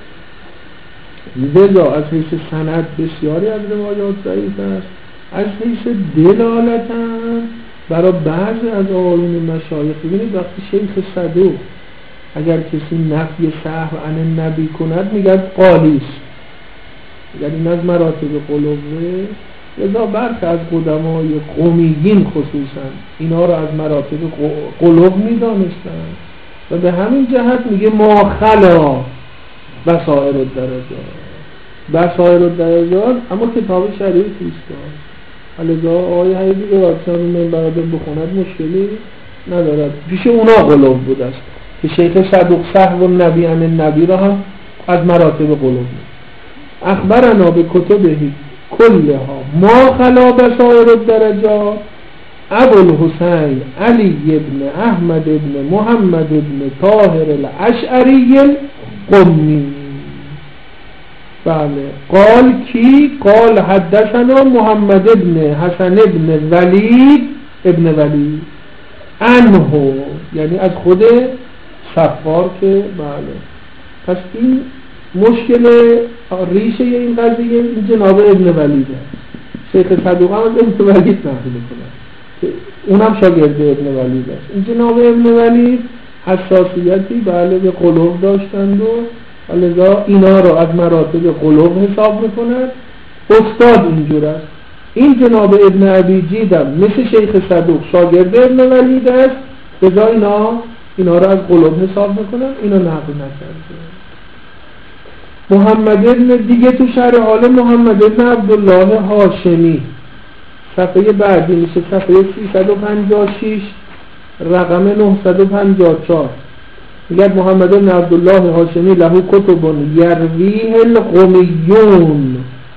S1: لذا از حیث سند بسیاری از روایات ضعیف است. از حیث دلالت هم برای بعضی از آیون مشایخ، ببینید وقتی شیخ صدوق اگر کسی نفی سهو عن نبی کند میگن قالیس، یعنی این از مراتب قلوبه. لذا برخی از قدمای قومیین خصوصا اینا رو از مراتب قلوب میدانستن و به همین جهت میگه ما خلا بصائر الدرجات. بصائر الدرجات اما کتاب شریفی است. لذا آقای حیدی که وقتا من برادر بخوند مشکلی ندارد، پیش اونا قلوب بود است که شیخ صدوق سهو و نبی عن النبی را هم از مراتب قلوب بود. اخبرنا به کتبهی کلها ما خلا بصائر الدرجات ابوالحسین علی ابن احمد ابن محمد ابن طاهر الاشعری القمی. بله قال کی؟ قال حدثنا محمد ابن حسن ابن ولید ابن ولید عنه، یعنی از خود صفار که بله. پس این مشکل ریشه این قضیه این جناب ابن ولیده. شیخ صدوق هم از ابن ولید نقل میکنه که اونم شاگرد ابن ولید است. این جناب ابن ولید حساسیتی بله به قلوب داشتند و لذا اینا رو از مراتب قلوب حساب میکنند. استاد اینجور است. این جناب ابن ابی جیدم مثل شیخ صدوق شاگرد ابن ولید است، لذا اینا اینا رو از قلوب حساب میکنن، اینا نقل نکرده. محمد ابن دیگه تو شرح حال محمد ابن عبدالله هاشمی صفحه بعدی میشه صفحه سیصد و پنجاه و شش رقم نهصد و پنجاه و چهار. میگه محمد ابن عبدالله هاشمی له کتب یرویه القمیون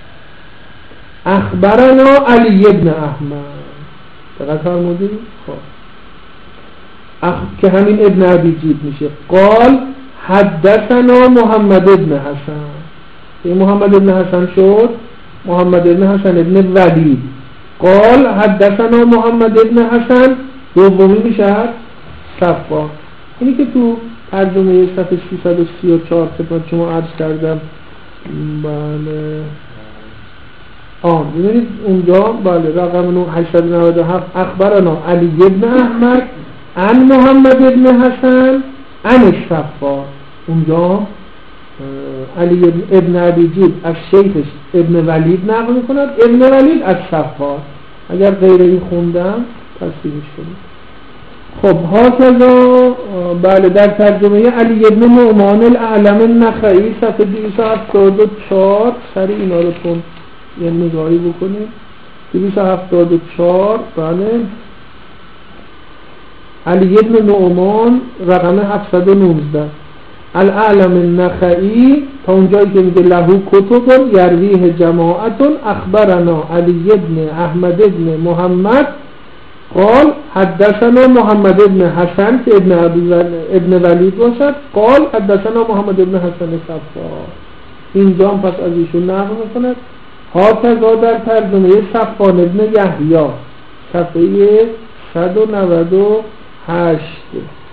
S1: اخبرنا علی ابن احمد. دقیق فرمودید؟ خب اخ... که همین ابن ابی جید میشه. قال حدثنا محمد ابن حسن. این محمد ابن حسن شد محمد ابن حسن ابن ولید. قال حدثنا محمد ابن حسن، دومی میشه صفا. اینی که تو ترجمه صفحه سیصد و سی و چهار خدمت شما عرض کردم. بله آن ببینید اونجا بله رقم هشتصد و نود و هفت اخبرنا علی ابن احمد عن محمد ابن حسن عن الصفا. اونجا علی ابن ابی جید از شیخش ابن ولید نقل میکند، ابن ولید از صفا. اگر غیر این خوندم تصحیحش کنید. خب هاکذا بله در ترجمه علی ابن نعمان الاعلم النخعی صفحه دویست و هفتاد و چهار سری اینا رو تون یه نگاهی بکنید. دویست و هفتاد و چهار بله علی ابن نعمان رقم هفتصد و نوزده الاعلم النخعی تا اونجایی که میگه لهو کتب یرویه جماعتون اخبرنا علی ابن احمد ابن محمد قال حدثنا محمد ابن حسن که ابن, ابن ولید باشد قال حدثنا محمد ابن حسن صفا. اینجا هم پس از ایشون نقل میکند. هاکذا در ترجمه صفوان ابن یحیی صفحه صد و نود و هشت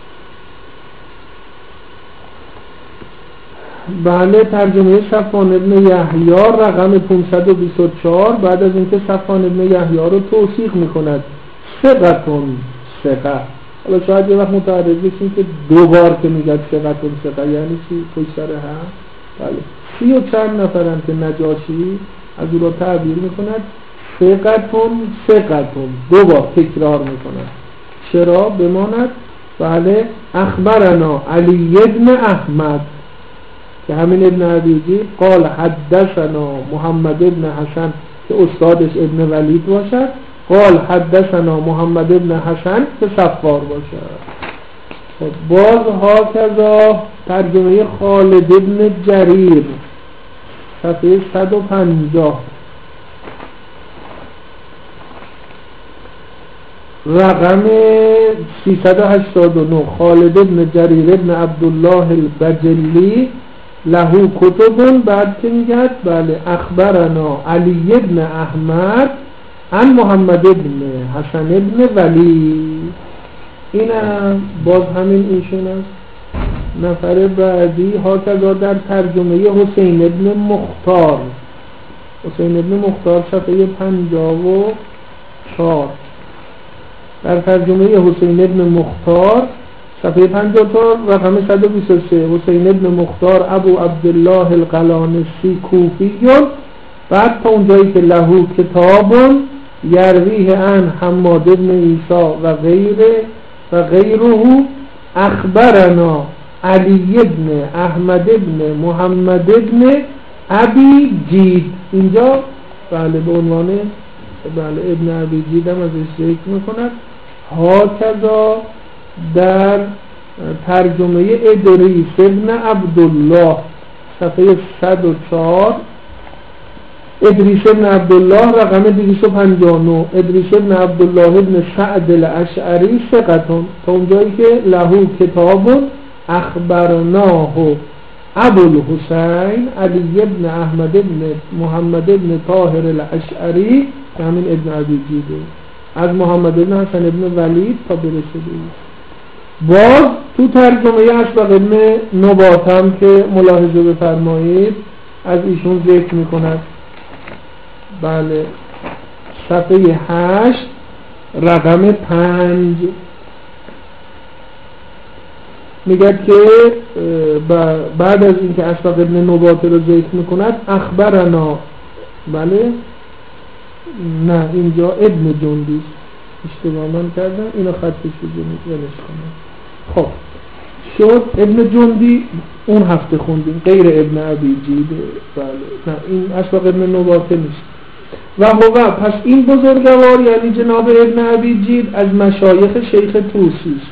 S1: بله ترجمه صفوان ابن یحیی رقم پانصد و بیست و چهار بعد از اینکه صفوان ابن یحیی رو توثیق میکند ثقتون ثقه. حالا شاید یه وقت متعرض بشیم که دو بار که میگه ثقتون ثقه یعنی چی؟ پشت سر هم بله سی و چند نفرن که نجاشی از او را تعبیر میکند ثقتون ثقتون دو بار تکرار میکند. چرا؟ بماند بله اخبرنا علی ابن احمد که همین ابن عبیدی قال حدثنا محمد ابن حسن که استادش ابن ولید باشد قال حدثنا محمد ابن حسن که صفار باشد. باز هاکذا ترجمه خالد ابن جریر صفحه صد و پنجاه رقم سیصد و هشتاد و نه خالد ابن جریر ابن عبدالله البجلی لهو کتبون بعد که میگه بله اخبرنا علی ابن احمد عن محمد ابن حسن ابن ولی. این باز همین ایشون است. نفر بعدی هاکذا در ترجمه حسین ابن مختار حسین ابن مختار صفحه پنجاه و چهار در ترجمه حسین ابن مختار صفحه پنجاه و چهار رقم صد و بیست و سه حسین ابن مختار ابو عبدالله القلانسی کوفیون بعد تا اونجایی که لهو کتابون یرویه عن حماد ابن عیسی و غیره و غیره اخبرنا علی ابن احمد ابن محمد ابن ابی جید. اینجا بله به عنوان بله ابن ابی جید هم ازش ذکر میکند. هاکذا در ترجمه ادریس ابن عبدالله صفحه صد و چهار ادریس ابن عبدالله رقم دویست و پنجاه و نه ادریس ابن عبدالله ابن سعد الاشعری ثقتون تا اونجایی که لهو کتابون اخبرناه ابو الحسین علی ابن احمد ابن محمد ابن طاهر الاشعری که همین ابن عبی جیده از محمد ابن حسن ابن ولید تا برسه. باز تو ترجمه اشبق ابن نباتم که ملاحظه بفرمایید از ایشون ذکر میکند بله صفحه هشت رقم پنج میگه که بعد از اینکه اشبق ابن نبات رو ذکر میکند اخبرنا بله نه اینجا ابن جندی اشتباه من کردم اینو خطش بزنید ولش کنم. خب شد ابن جندی اون هفته خوندیم غیر ابن ابی جیده بله نه این اشبق ابن نبات نیست. و هو پس این بزرگوار یعنی جناب ابن ابی جید از مشایخ شیخ طوسی است.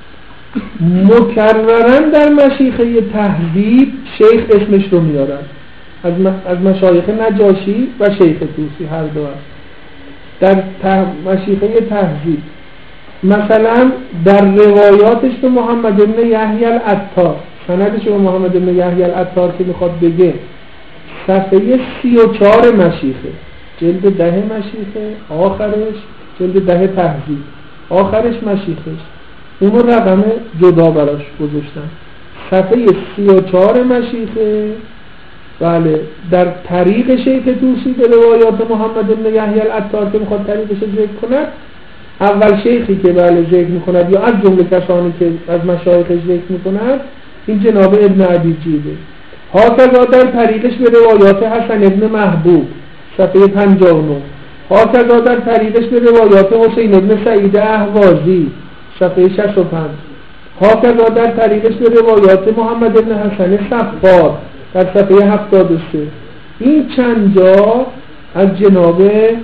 S1: مکررن در مشیخه تهذیب شیخ اسمش رو میارن از, از مشایخ نجاشی و شیخ طوسی هر دو هست در ته... مشیخه تهذیب. مثلا در روایاتش به محمد ابن یحیی العطار سندش رو محمد بن یحیی العطار که میخواد بگه صفحه سی و چهار مشیخه، جلد ده مشیخه، آخرش جلد ده تهذیب، آخرش مشیخش، اونو رقم جدا براش گذاشتن. صفحه سی و چهار مشیخه، بله، در طریق شیخ طوسی به روایات محمد بن یحیی العطار که میخواد طریقش رو ذکر کند، اول شیخی که بله ذکر میکند یا از جمله کسانی که از مشایخش ذکر میکند این جناب ابن ابی جیده. هاکذا در طریقش به روایات حسن ابن محبوب صفحه پنجاه و نه، هاکذا در طریقش به روایات حسین ابن سعید اهوازی صفحه شصت و پنج، هاکذا در طریقش به روایات محمد ابن حسن صفار در صفحه هفتاد و سه. این چند جا از جناب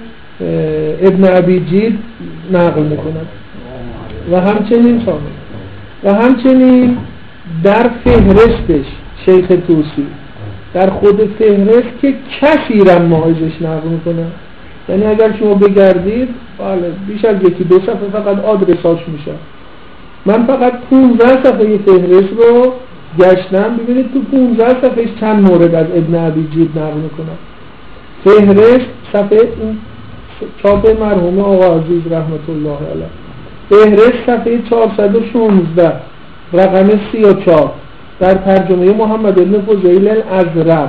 S1: ابن ابی جید نقل میکند و همچنین و همچنین در فهرستش شیخ طوسی در خود فهرست که کثیرا ماهیزش نقل میکنه، یعنی اگر شما بگردید بله بیش از یکی دو صفحه فقط آدرساش میشه. من فقط پونزده صفحه فهرست رو گشتم، ببینید تو پونزده صفحه چند مورد از ابن ابی جید نقل میکنه. فهرست صفحه این چاپ مرحوم آقا عزیز رحمت الله علیه، فهرست صفحه چهارصد و شانزده رقم سی و چهار در ترجمه محمد ابن فضیل الازرق،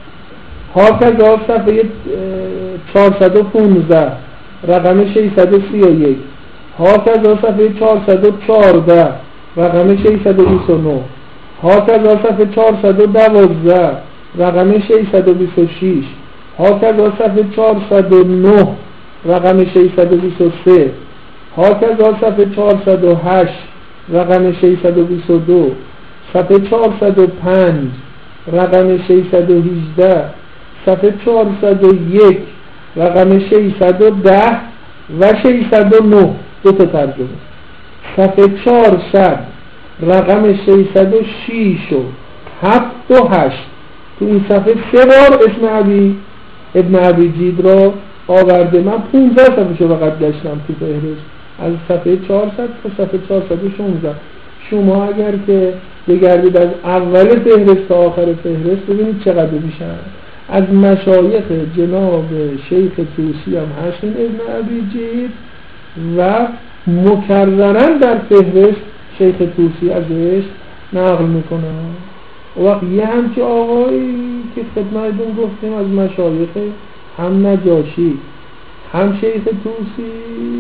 S1: هاکذا صفحه چهارصد و پانزده رقم ششصد و سی و یک، هاکذا صفحه چهارصد و چهارده رقم ششصد و بیست و نه، هاکذا صفحه چهارصد و دوازده رقم ششصد و بیست و شش، هاکذا صفحه چهارصد و نه رقم ششصد و بیست و سه، هاکذا صفحه چهارصد و هشت رقم ششصد و بیست و دو، صفحه چهارصد و پنج رقم ششصد و هجده، صفحه چهارصد و یک رقم ششصد و ده و ششصد و نه دو تا ترجمه، صفحه چهارصد رقم ششصد و شش و هفت و هشت. تو این صفحه سه بار اسم ابی ابن ابی جید را آورده. من پونزده صفحه شو فقط گشتم تو فهرست از صفحه چهارصد تا صفحه چهارصد و شانزده. شما اگر که بگردید از اول فهرست تا آخر فهرست ببینید چقدر میشن. از مشایخ جناب شیخ طوسی هم هستین ابن ابی جید و مکررن در فهرست شیخ طوسی ازش نقل میکنه. وقت یه همچه آقایی که خدمتتون گفتیم از مشایخ هم نجاشی هم شیخ طوسی،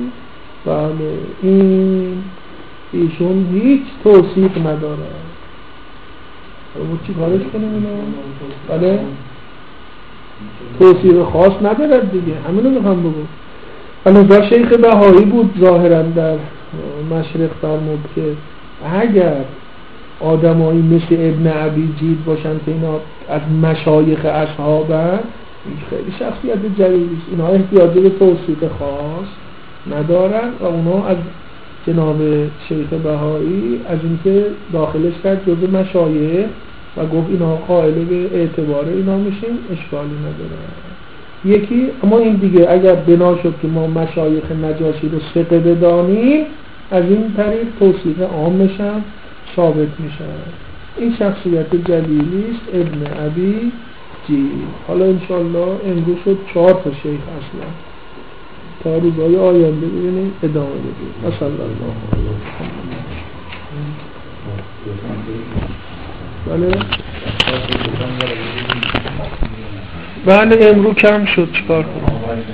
S1: بله این ایشون هیچ توصیف نداره. باید چی کارش کنیم اینا؟ بله توصیف خاص نداره دیگه، همینو میخوام بگم. البته شیخ بهایی بود ظاهرا در مشرق فرمود که اگر آدمایی مثل ابن ابی جید باشن که اینا از مشایخ اصحابن، خیلی شخصیت جلیلیست، اینا احتیاج به توصیف خاص ندارن و اونا از جناب شیخ بهایی از اینکه داخلش کرد جزء مشایخ و گفت اینا قائل به اعتبار اینا میشیم، اشکالی نداره. یکی اما این دیگه اگر بنا شد که ما مشایخ نجاشی رو ثقه بدانیم، از این طریق توصیف عام میشن ثابت میشن. این شخصیت جلیلیست ابن ابی جید. حالا انشالله امروز شد چهار تا شیخ اصلا، تا روزهای آینده ببینیم ادامه بدیم. صلی الله علیه و سلم. بله بله امروز کم شد، چیکار کنم.